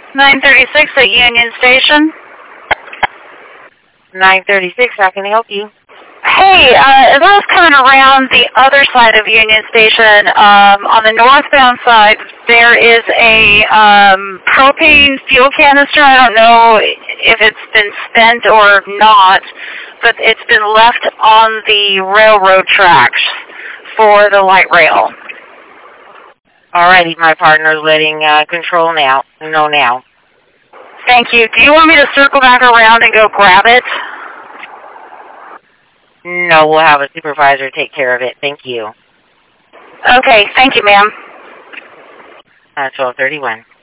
936 at Union Station. 936, how can I help you? Hey, as I was coming around the other side of Union Station, on the northbound side, there is a propane fuel canister. I don't know if it's been spent or not, but it's been left on the railroad tracks for the light rail. Alrighty, my partner's letting control now. No, now. Thank you. Do you want me to circle back around and go grab it? No, we'll have a supervisor take care of it. Thank you. Okay, thank you, ma'am. 1231.